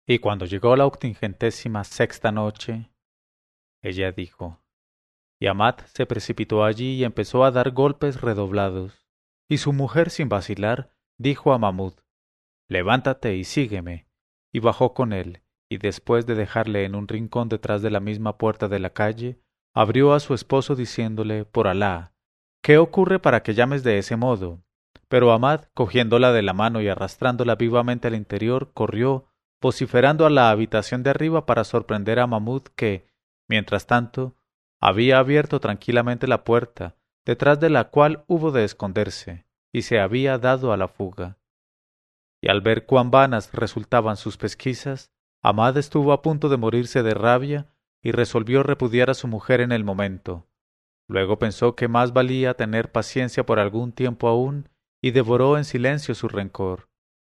Y cuando llegó la 86ª noche, ella dijo, y Amat se precipitó allí y empezó a dar golpes redoblados. Y su mujer, sin vacilar, dijo a Mahmud, levántate y sígueme. Y bajó con él, y después de dejarle en un rincón detrás de la misma puerta de la calle, abrió a su esposo diciéndole, por Alá, ¿qué ocurre para que llames de ese modo? Pero Amat, cogiéndola de la mano y arrastrándola vivamente al interior, corrió, vociferando a la habitación de arriba para sorprender a Mahmud que, mientras tanto, había abierto tranquilamente la puerta, detrás de la cual hubo de esconderse, y se había dado a la fuga. Y al ver cuán vanas resultaban sus pesquisas, Ahmad estuvo a punto de morirse de rabia y resolvió repudiar a su mujer en el momento. Luego pensó que más valía tener paciencia por algún tiempo aún y devoró en silencio su rencor.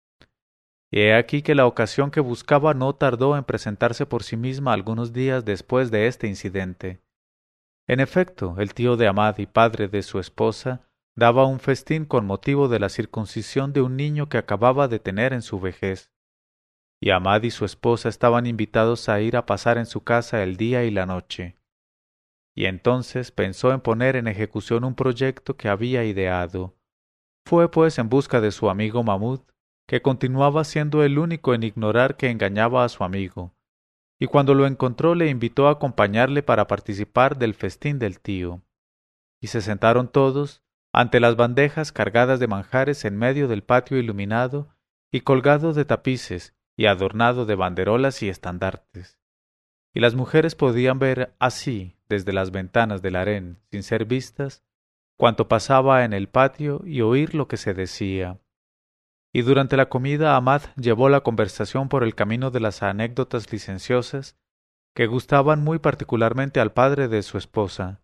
Y he aquí que la ocasión que buscaba no tardó en presentarse por sí misma algunos días después de este incidente. En efecto, el tío de Ahmad y padre de su esposa daba un festín con motivo de la circuncisión de un niño que acababa de tener en su vejez. Y Ahmad y su esposa estaban invitados a ir a pasar en su casa el día y la noche. Y entonces pensó en poner en ejecución un proyecto que había ideado. Fue pues en busca de su amigo Mahmud, que continuaba siendo el único en ignorar que engañaba a su amigo, y cuando lo encontró le invitó a acompañarle para participar del festín del tío. Y se sentaron todos ante las bandejas cargadas de manjares en medio del patio iluminado y colgado de tapices y adornado de banderolas y estandartes. Y las mujeres podían ver así, desde las ventanas del harén, sin ser vistas, cuanto pasaba en el patio y oír lo que se decía. Y durante la comida Ahmad llevó la conversación por el camino de las anécdotas licenciosas que gustaban muy particularmente al padre de su esposa.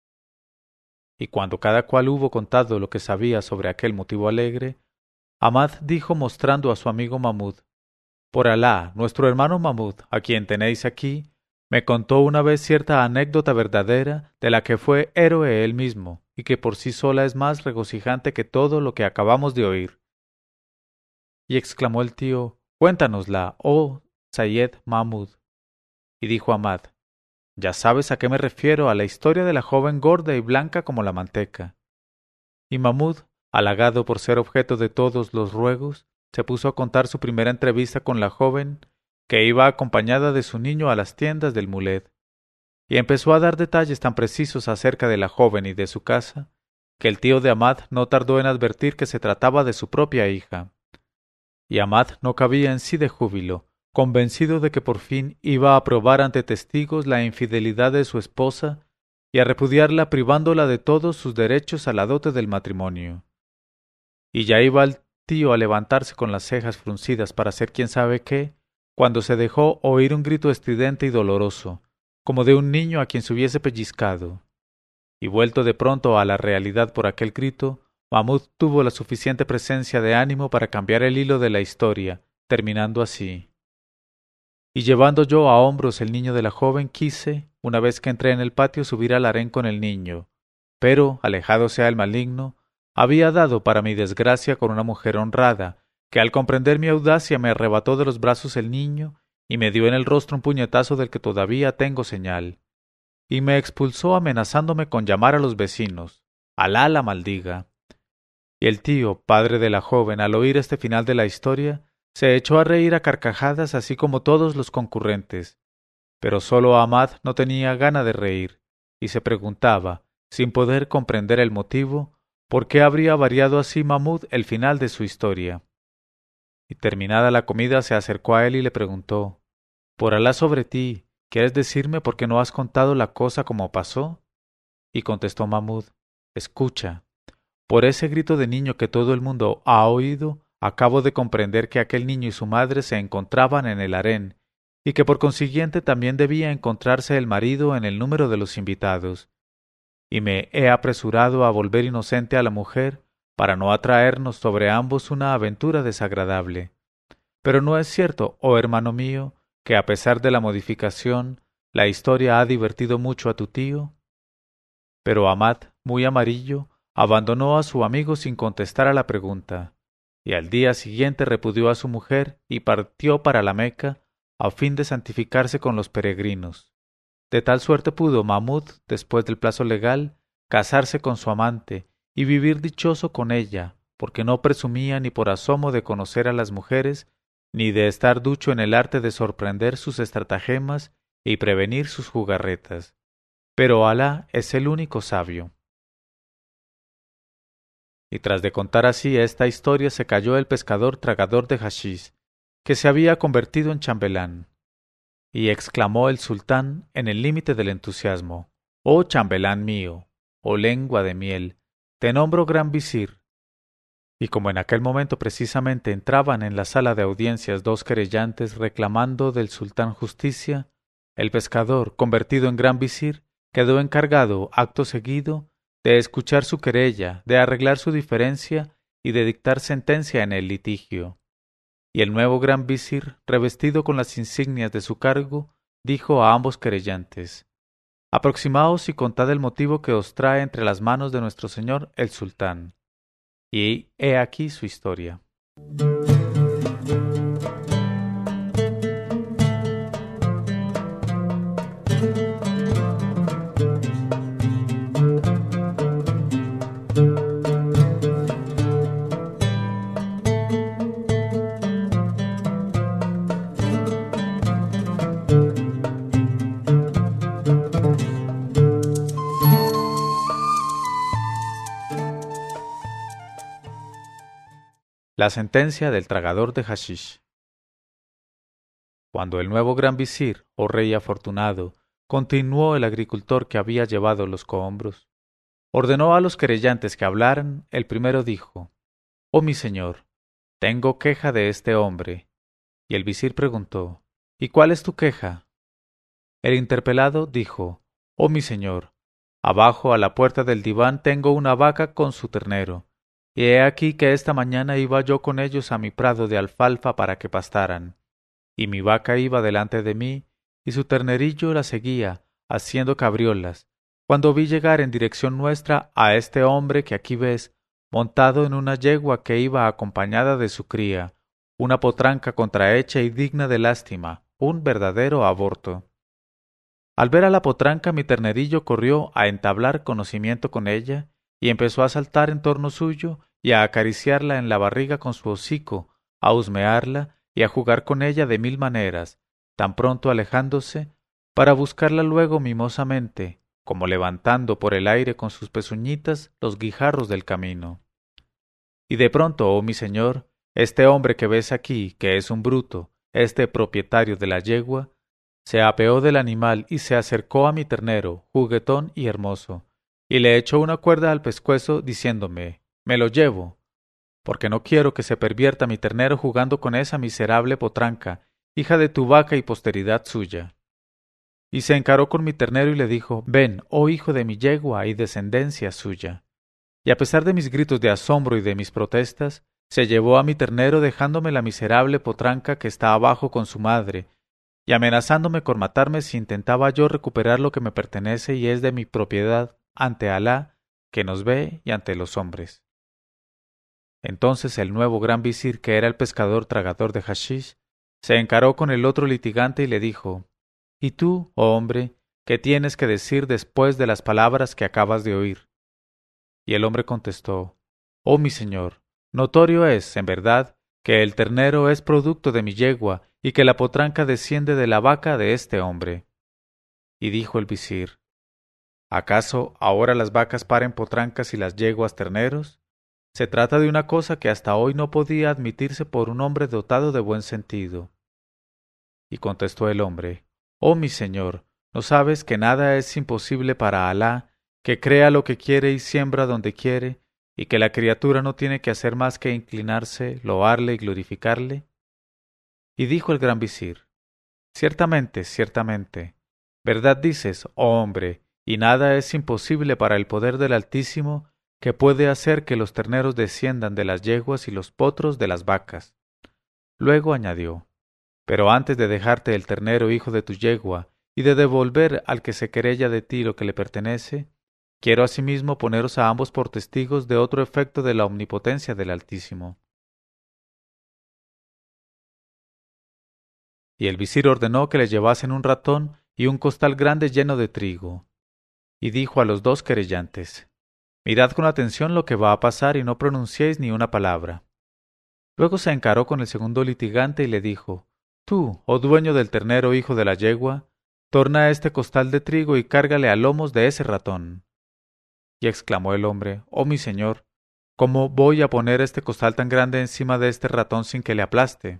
Y cuando cada cual hubo contado lo que sabía sobre aquel motivo alegre, Ahmad dijo mostrando a su amigo Mahmud, por Alá, nuestro hermano Mahmud, a quien tenéis aquí, me contó una vez cierta anécdota verdadera de la que fue héroe él mismo, y que por sí sola es más regocijante que todo lo que acabamos de oír. Y exclamó el tío, cuéntanosla, oh Sayed Mahmud. Y dijo Ahmad, ya sabes a qué me refiero, a la historia de la joven gorda y blanca como la manteca. Y Mahmud, halagado por ser objeto de todos los ruegos, se puso a contar su primera entrevista con la joven, que iba acompañada de su niño a las tiendas del mulet, y empezó a dar detalles tan precisos acerca de la joven y de su casa, que el tío de Ahmad no tardó en advertir que se trataba de su propia hija. Y Ahmad no cabía en sí de júbilo, convencido de que por fin iba a probar ante testigos la infidelidad de su esposa y a repudiarla privándola de todos sus derechos a la dote del matrimonio. Y ya iba el tío a levantarse con las cejas fruncidas para hacer quién sabe qué, cuando se dejó oír un grito estridente y doloroso, como de un niño a quien se hubiese pellizcado. Y vuelto de pronto a la realidad por aquel grito, Mahmud tuvo la suficiente presencia de ánimo para cambiar el hilo de la historia, terminando así. Y llevando yo a hombros el niño de la joven, quise, una vez que entré en el patio, subir al harén con el niño, pero, alejado sea el maligno, había dado para mi desgracia con una mujer honrada, que al comprender mi audacia me arrebató de los brazos el niño y me dio en el rostro un puñetazo del que todavía tengo señal, y me expulsó amenazándome con llamar a los vecinos. Alá la maldiga. Y el tío, padre de la joven, al oír este final de la historia, se echó a reír a carcajadas así como todos los concurrentes. Pero sólo Ahmad no tenía gana de reír, y se preguntaba, sin poder comprender el motivo, por qué habría variado así Mahmud el final de su historia. Y terminada la comida se acercó a él y le preguntó, por Alá sobre ti, ¿quieres decirme por qué no has contado la cosa como pasó? Y contestó Mahmud, escucha. Por ese grito de niño que todo el mundo ha oído, acabo de comprender que aquel niño y su madre se encontraban en el harén, y que por consiguiente también debía encontrarse el marido en el número de los invitados. Y me he apresurado a volver inocente a la mujer, para no atraernos sobre ambos una aventura desagradable. Pero no es cierto, oh hermano mío, que a pesar de la modificación, la historia ha divertido mucho a tu tío. Pero Ahmad, muy amarillo, abandonó a su amigo sin contestar a la pregunta, y al día siguiente repudió a su mujer y partió para la Meca a fin de santificarse con los peregrinos. De tal suerte pudo Mahmud, después del plazo legal, casarse con su amante y vivir dichoso con ella, porque no presumía ni por asomo de conocer a las mujeres, ni de estar ducho en el arte de sorprender sus estratagemas y prevenir sus jugarretas. Pero Alá es el único sabio. Y tras de contar así esta historia se calló el pescador tragador de haschís, que se había convertido en chambelán. Y exclamó el sultán en el límite del entusiasmo: «Oh chambelán mío, oh lengua de miel, te nombro gran visir». Y como en aquel momento precisamente entraban en la sala de audiencias dos querellantes reclamando del sultán justicia, el pescador, convertido en gran visir, quedó encargado, acto seguido, de escuchar su querella, de arreglar su diferencia y de dictar sentencia en el litigio. Y el nuevo gran visir, revestido con las insignias de su cargo, dijo a ambos querellantes: «Aproximaos y contad el motivo que os trae entre las manos de nuestro señor el sultán». Y he aquí su historia. La sentencia del tragador de haschís. Cuando el nuevo gran visir, oh rey afortunado, continuó el agricultor que había llevado los cohombros, ordenó a los querellantes que hablaran. El primero dijo: «Oh mi señor, tengo queja de este hombre». Y el visir preguntó: «¿Y cuál es tu queja?». El interpelado dijo: «Oh mi señor, abajo a la puerta del diván tengo una vaca con su ternero, y he aquí que esta mañana iba yo con ellos a mi prado de alfalfa para que pastaran, y mi vaca iba delante de mí, y su ternerillo la seguía, haciendo cabriolas, cuando vi llegar en dirección nuestra a este hombre que aquí ves, montado en una yegua que iba acompañada de su cría, una potranca contrahecha y digna de lástima, un verdadero aborto. Al ver a la potranca, mi ternerillo corrió a entablar conocimiento con ella, y empezó a saltar en torno suyo y a acariciarla en la barriga con su hocico, a husmearla y a jugar con ella de mil maneras, tan pronto alejándose, para buscarla luego mimosamente, como levantando por el aire con sus pezuñitas los guijarros del camino. Y de pronto, oh mi señor, este hombre que ves aquí, que es un bruto, este propietario de la yegua, se apeó del animal y se acercó a mi ternero, juguetón y hermoso, y le echó una cuerda al pescuezo, diciéndome: «Me lo llevo, porque no quiero que se pervierta mi ternero jugando con esa miserable potranca, hija de tu vaca y posteridad suya». Y se encaró con mi ternero y le dijo: «Ven, oh hijo de mi yegua y descendencia suya». Y a pesar de mis gritos de asombro y de mis protestas, se llevó a mi ternero dejándome la miserable potranca que está abajo con su madre, y amenazándome con matarme si intentaba yo recuperar lo que me pertenece y es de mi propiedad ante Alá, que nos ve, y ante los hombres. Entonces el nuevo gran visir, que era el pescador tragador de haschís, se encaró con el otro litigante y le dijo: «¿Y tú, oh hombre, qué tienes que decir después de las palabras que acabas de oír?». Y el hombre contestó: «Oh mi señor, notorio es, en verdad, que el ternero es producto de mi yegua y que la potranca desciende de la vaca de este hombre». Y dijo el visir: «¿Acaso ahora las vacas paren potrancas y las yeguas terneros? Se trata de una cosa que hasta hoy no podía admitirse por un hombre dotado de buen sentido». Y contestó el hombre: «Oh mi señor, ¿no sabes que nada es imposible para Alá, que crea lo que quiere y siembra donde quiere, y que la criatura no tiene que hacer más que inclinarse, loarle y glorificarle?» Y dijo el gran visir: «Ciertamente, ciertamente, verdad dices, oh hombre, y nada es imposible para el poder del Altísimo, que puede hacer que los terneros desciendan de las yeguas y los potros de las vacas». Luego añadió: «Pero antes de dejarte el ternero hijo de tu yegua, y de devolver al que se querella de ti lo que le pertenece, quiero asimismo poneros a ambos por testigos de otro efecto de la omnipotencia del Altísimo. Y el visir ordenó que le llevasen un ratón y un costal grande lleno de trigo. Y dijo a los dos querellantes: Mirad con atención lo que va a pasar y no pronunciéis ni una palabra. Luego se encaró con el segundo litigante y le dijo: Tú, oh dueño del ternero hijo de la yegua, torna este costal de trigo y cárgale a lomos de ese ratón. Y exclamó el hombre: Oh mi señor, ¿cómo voy a poner este costal tan grande encima de este ratón sin que le aplaste?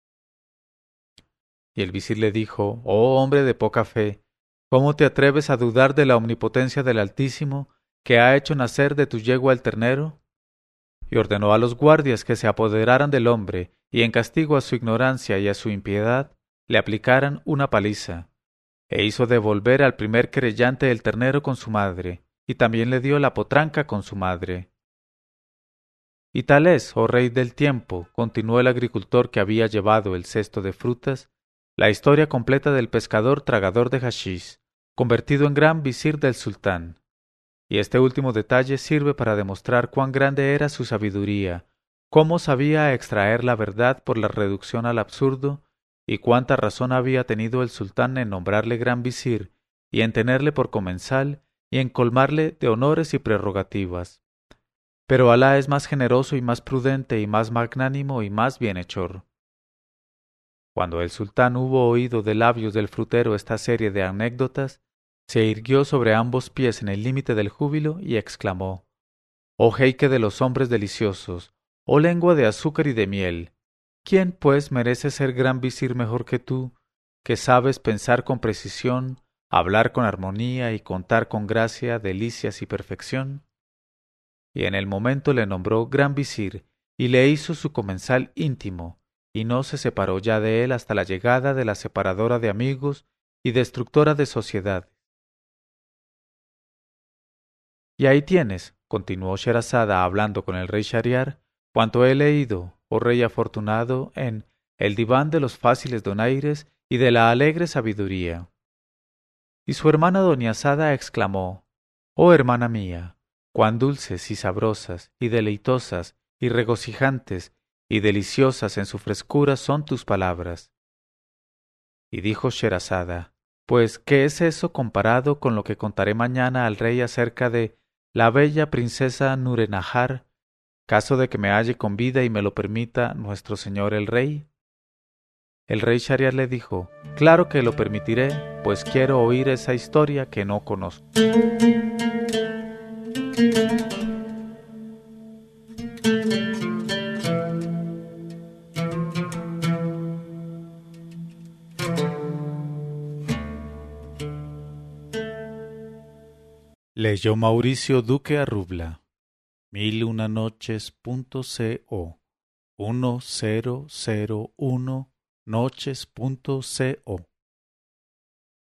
Y el visir le dijo: Oh hombre de poca fe, ¿cómo te atreves a dudar de la omnipotencia del Altísimo, que ha hecho nacer de tu yegua el ternero? Y ordenó a los guardias que se apoderaran del hombre, y en castigo a su ignorancia y a su impiedad, le aplicaran una paliza. E hizo devolver al primer querellante el ternero con su madre, y también le dio la potranca con su madre. Y tal es, oh rey del tiempo, continuó el agricultor que había llevado el cesto de frutas, la historia completa del pescador tragador de hachís, convertido en gran visir del sultán. Y este último detalle sirve para demostrar cuán grande era su sabiduría, cómo sabía extraer la verdad por la reducción al absurdo, y cuánta razón había tenido el sultán en nombrarle gran visir, y en tenerle por comensal, y en colmarle de honores y prerrogativas. Pero Alá es más generoso y más prudente y más magnánimo y más bienhechor. Cuando el sultán hubo oído de labios del frutero esta serie de anécdotas, se irguió sobre ambos pies en el límite del júbilo y exclamó: Oh jeique de los hombres deliciosos, oh lengua de azúcar y de miel, ¿quién, pues, merece ser gran visir mejor que tú, que sabes pensar con precisión, hablar con armonía y contar con gracia, delicias y perfección? Y en el momento le nombró gran visir y le hizo su comensal íntimo, y no se separó ya de él hasta la llegada de la separadora de amigos y destructora de sociedad. Y ahí tienes, continuó Sherazada hablando con el rey Shahriar, cuanto he leído, oh rey afortunado, en El diván de los fáciles donaires y de la alegre sabiduría. Y su hermana doña Sada exclamó: Oh hermana mía, cuán dulces y sabrosas y deleitosas y regocijantes y deliciosas en su frescura son tus palabras. Y dijo Sherazada: Pues, ¿qué es eso comparado con lo que contaré mañana al rey acerca de la bella princesa Nurenahar, caso de que me halle con vida y me lo permita nuestro señor el rey? El rey Shahriar le dijo: Claro que lo permitiré, pues quiero oír esa historia que no conozco. Leyó Mauricio Duque Arrubla. 1001noches.co 1001noches.co